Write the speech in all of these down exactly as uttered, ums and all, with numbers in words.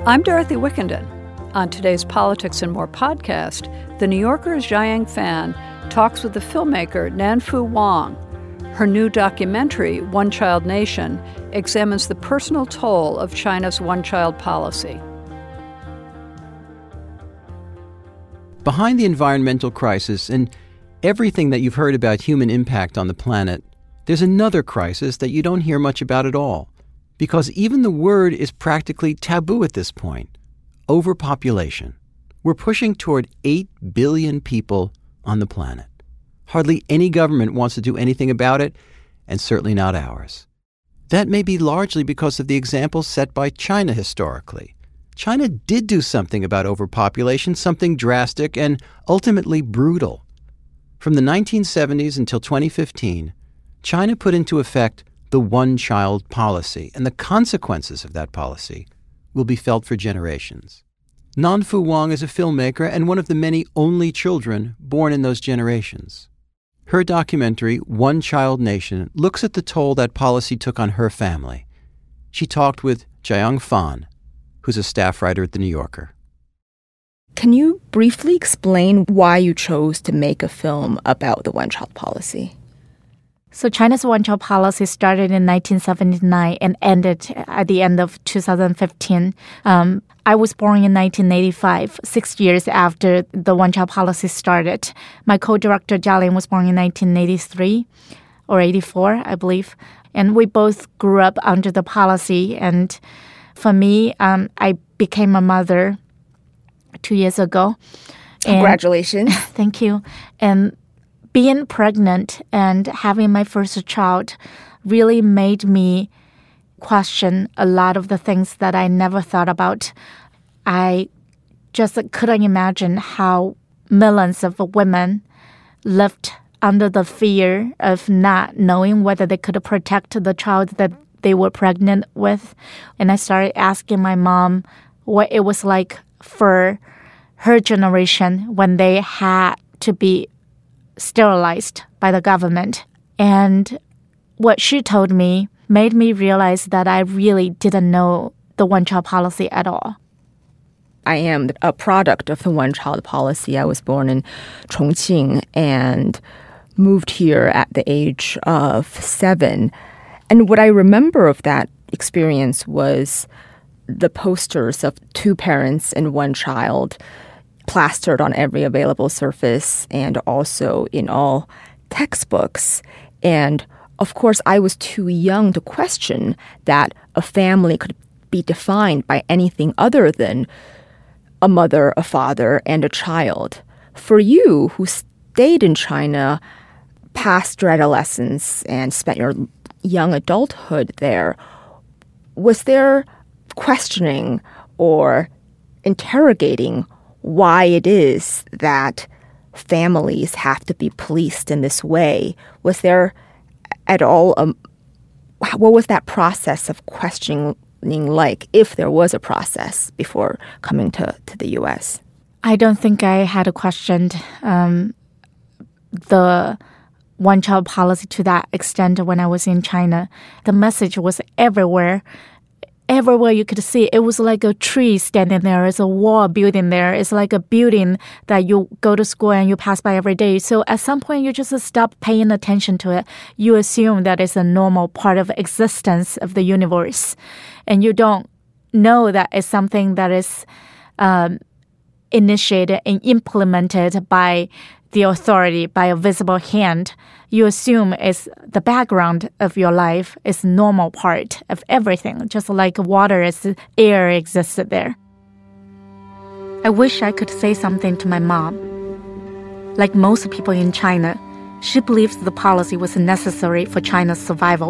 I'm Dorothy Wickenden. On today's Politics and More podcast, The New Yorker's Jiaying Fan talks with the filmmaker Nanfu Wang. Her new documentary, One Child Nation, examines the personal toll of China's one-child policy. Behind the environmental crisis and everything that you've heard about human impact on the planet, there's another crisis that you don't hear much about at all, because even the word is practically taboo at this point: overpopulation. We're pushing toward eight billion people on the planet. Hardly any government wants to do anything about it, and certainly not ours. That may be largely because of the examples set by China historically. China did do something about overpopulation, something drastic and ultimately brutal. From the nineteen seventies until twenty fifteen, China put into effect the one-child policy, and the consequences of that policy will be felt for generations. Nanfu Wang is a filmmaker and one of the many only children born in those generations. Her documentary, One Child Nation, looks at the toll that policy took on her family. She talked with Jiaying Fan, who's a staff writer at The New Yorker. Can you briefly explain why you chose to make a film about the one-child policy? So China's one-child policy started in nineteen seventy-nine and ended at the end of two thousand fifteen. Um, I was born in nineteen eighty-five, six years after the one-child policy started. My co-director, Jialin, was born in nineteen eighty-three or eighty-four, I believe. And we both grew up under the policy. And for me, um, I became a mother two years ago. Congratulations. And, thank you. And being pregnant and having my first child really made me question a lot of the things that I never thought about. I just couldn't imagine how millions of women lived under the fear of not knowing whether they could protect the child that they were pregnant with. And I started asking my mom what it was like for her generation when they had to be sterilized by the government. And what she told me made me realize that I really didn't know the one-child policy at all. I am a product of the one-child policy. I was born in Chongqing and moved here at the age of seven. And what I remember of that experience was the posters of two parents and one child plastered on every available surface and also in all textbooks. And of course, I was too young to question that a family could be defined by anything other than a mother, a father, and a child. For you, who stayed in China past your adolescence and spent your young adulthood there, was there questioning or interrogating why it is that families have to be policed in this way? Was there at all, um, what was that process of questioning like, if there was a process before coming to, to the U S? I don't think I had questioned um, the one-child policy to that extent when I was in China. The message was everywhere. Everywhere you could see, it was like a tree standing there. It's a wall building there. It's like a building that you go to school and you pass by every day. So at some point, you just stop paying attention to it. You assume that it's a normal part of existence of the universe. And you don't know that it's something that is um, initiated and implemented by the authority, by a visible hand. You assume it's the background of your life, is normal part of everything, just like water is air existed there. I wish I could say something to my mom. Like most people in China, she believes the policy was necessary for China's survival.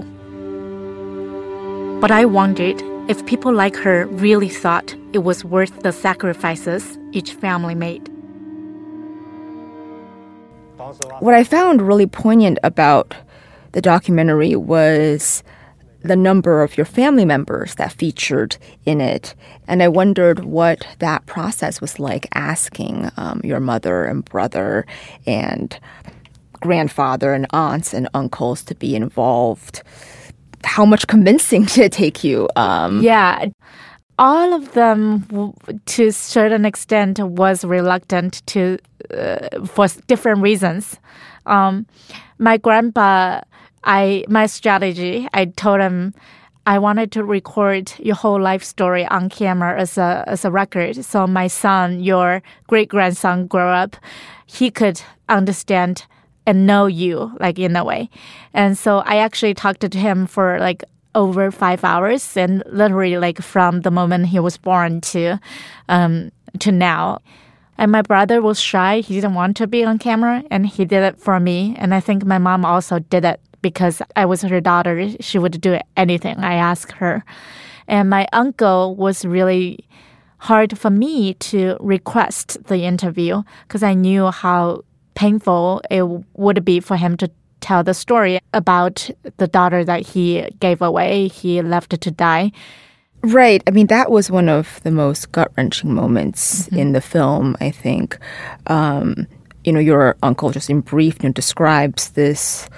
But I wondered if people like her really thought it was worth the sacrifices each family made. What I found really poignant about the documentary was the number of your family members that featured in it. And I wondered what that process was like, asking um, your mother and brother and grandfather and aunts and uncles to be involved. How much convincing did it take you? Um, yeah. all of them, w- to a certain extent, was reluctant to uh, for s- different reasons. Um, my grandpa, I my strategy, I told him I wanted to record your whole life story on camera as a as a record. So my son, your great grandson, grow up, he could understand and know you, like, in a way. And so I actually talked to him for like over five hours, and literally like from the moment he was born to um, to now. And my brother was shy. He didn't want to be on camera, and he did it for me. And I think my mom also did it because I was her daughter. She would do anything I asked her. And my uncle was really hard for me to request the interview because I knew how painful it would be for him to tell the story about the daughter that he gave away, he left to die. Right. I mean, that was one of the most gut-wrenching moments mm-hmm. in the film, I think. Um, you know, your uncle, just in brief, you know, describes this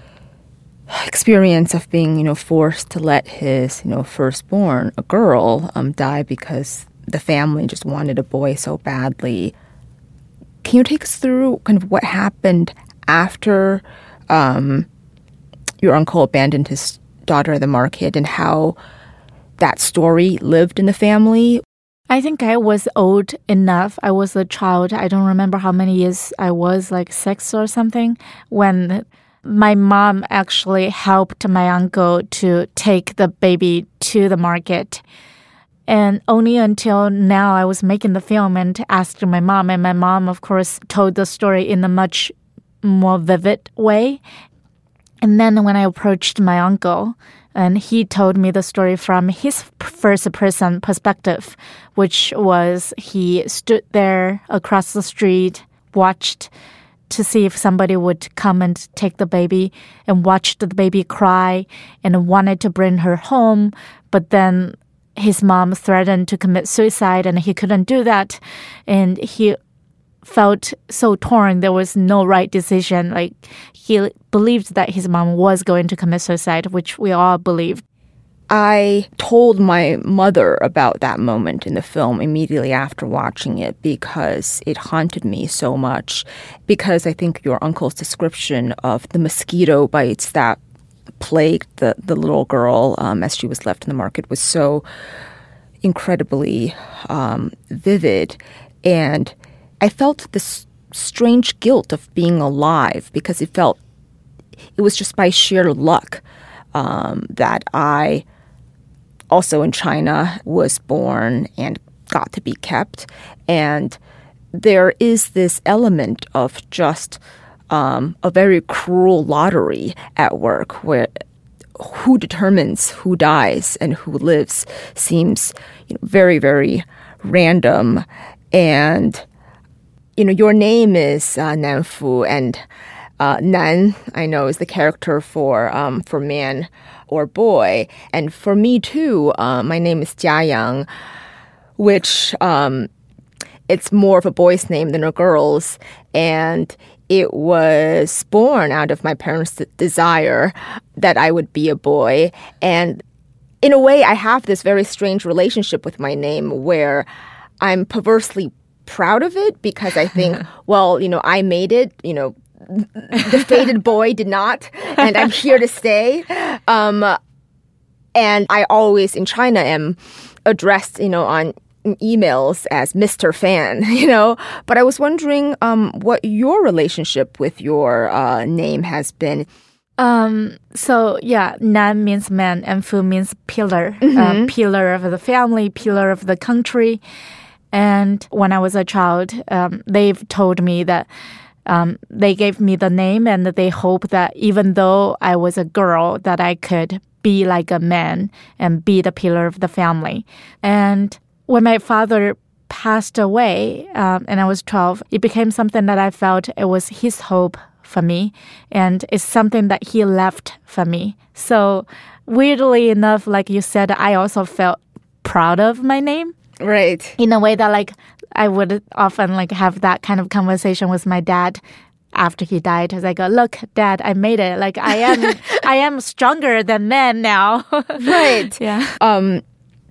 experience of being, you know, forced to let his, you know, firstborn, a girl, um, die because the family just wanted a boy so badly. Can you take us through kind of what happened after um, your uncle abandoned his daughter at the market and how that story lived in the family? I think I was old enough. I was a child. I don't remember how many years I was, like six or something, when my mom actually helped my uncle to take the baby to the market. And only until now I was making the film and asked my mom. And my mom, of course, told the story in a much more vivid way. And then when I approached my uncle, and he told me the story from his first-person perspective, which was he stood there across the street, watched to see if somebody would come and take the baby, and watched the baby cry and wanted to bring her home. But then his mom threatened to commit suicide, and he couldn't do that. And he felt so torn. There was no right decision. Like, he believed that his mom was going to commit suicide, which we all believed. I told my mother about that moment in the film immediately after watching it because it haunted me so much. Because I think your uncle's description of the mosquito bites that plagued the, the little girl um, as she was left in the market was so incredibly um, vivid. And I felt this strange guilt of being alive because it felt, it was just by sheer luck um, that I, also in China, was born and got to be kept. And there is this element of just um, a very cruel lottery at work where who determines who dies and who lives seems, you know, very, very random. And you know, your name is uh, Nan Fu, and uh, Nan, I know, is the character for um, for man or boy. And for me, too, uh, my name is Jia Yang, which um, it's more of a boy's name than a girl's. And it was born out of my parents' desire that I would be a boy. And in a way, I have this very strange relationship with my name where I'm perversely proud of it because I think, well, you know, I made it, you know, the fated boy did not, and I'm here to stay. Um, and I always, in China, am addressed, you know, on emails as Mister Fan, you know. But I was wondering um, what your relationship with your uh, name has been. Um, so, yeah, Nan means man, and Fu means pillar, mm-hmm. uh, pillar of the family, pillar of the country. And when I was a child, um, they've told me that um, they gave me the name and they hope that even though I was a girl, that I could be like a man and be the pillar of the family. And when my father passed away um, and I was twelve, it became something that I felt it was his hope for me. And it's something that he left for me. So weirdly enough, like you said, I also felt proud of my name. Right. In a way that, like, I would often, like, have that kind of conversation with my dad after he died. I was like, look, Dad, I made it. Like, I am I am stronger than men now. Right. Yeah. Um,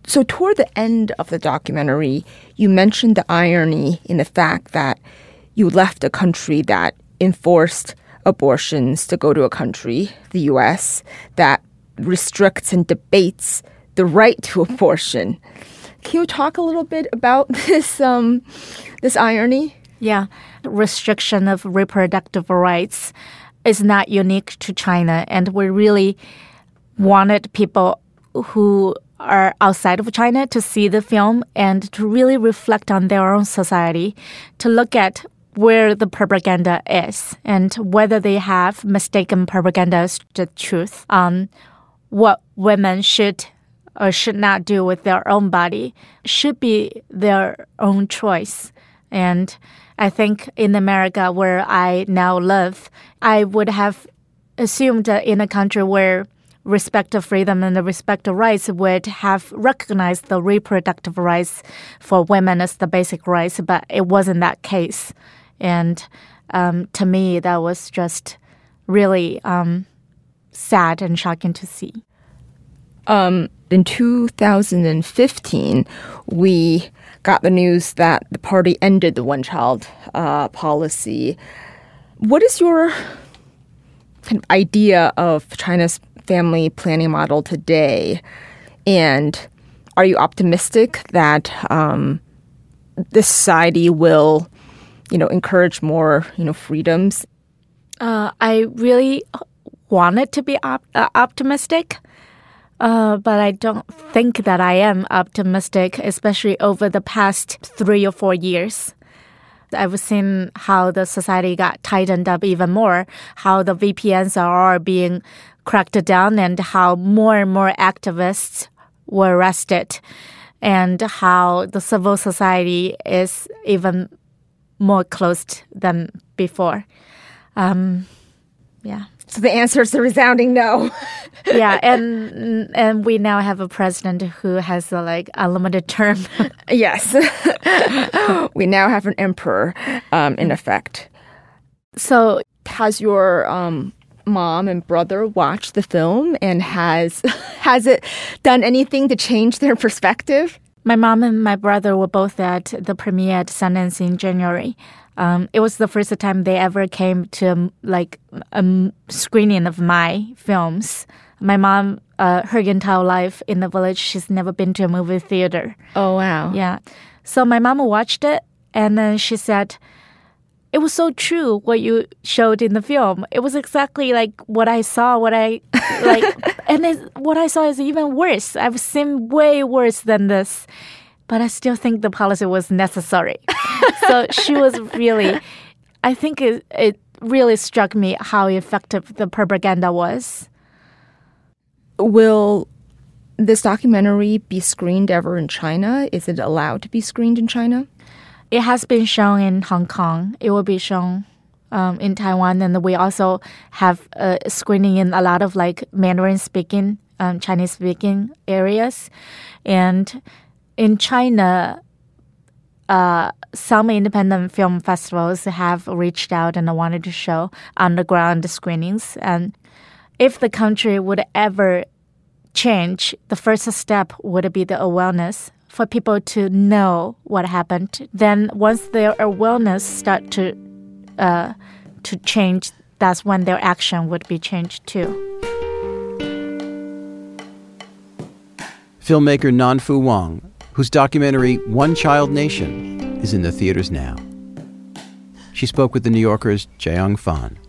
So toward the end of the documentary, you mentioned the irony in the fact that you left a country that enforced abortions to go to a country, the U S, that restricts and debates the right to abortion. Can you talk a little bit about this um, this irony? Yeah, restriction of reproductive rights is not unique to China, and we really wanted people who are outside of China to see the film and to really reflect on their own society, to look at where the propaganda is and whether they have mistaken propaganda as the truth on what women should or should not do with their own body should be their own choice. And I think in America, where I now live, I would have assumed that in a country where respect of freedom and the respect of rights would have recognized the reproductive rights for women as the basic rights, but it wasn't that case. And um, to me, that was just really um, sad and shocking to see. Um, in two thousand fifteen, we got the news that the party ended the one-child uh, policy. What is your kind of idea of China's family planning model today? And are you optimistic that um, the society will, you know, encourage more, you know, freedoms? Uh, I really wanted to be op- uh, optimistic. Uh, but I don't think that I am optimistic, especially over the past three or four years. I've seen how the society got tightened up even more, how the V P Ns are being cracked down, and how more and more activists were arrested, and how the civil society is even more closed than before. Um, yeah. So the answer is a resounding no. Yeah, and and we now have a president who has a like unlimited term. Yes, we now have an emperor um, in effect. So has your um, mom and brother watched the film, and has has it done anything to change their perspective? My mom and my brother were both at the premiere at Sundance in January. Um, it was the first time they ever came to um, like a screening of my films. My mom, uh, her entire life in the village, she's never been to a movie theater. Oh, wow. Yeah. So my mom watched it, and then she said, it was so true what you showed in the film. It was exactly like what I saw, what I, like, and it, what I saw is even worse. I've seen way worse than this. But I still think the policy was necessary. So she was really, I think it, it really struck me how effective the propaganda was. Will this documentary be screened ever in China? Is it allowed to be screened in China? It has been shown in Hong Kong. It will be shown um, in Taiwan. And we also have a screening in a lot of like Mandarin-speaking, um, Chinese-speaking areas. And in China, uh, some independent film festivals have reached out and wanted to show underground screenings. And if the country would ever change, the first step would be the awareness for people to know what happened. Then once their awareness start to uh, to change, that's when their action would be changed too. Filmmaker Nanfu Wang, whose documentary One Child Nation is in the theaters now. She spoke with The New Yorker's Jiayong Fan.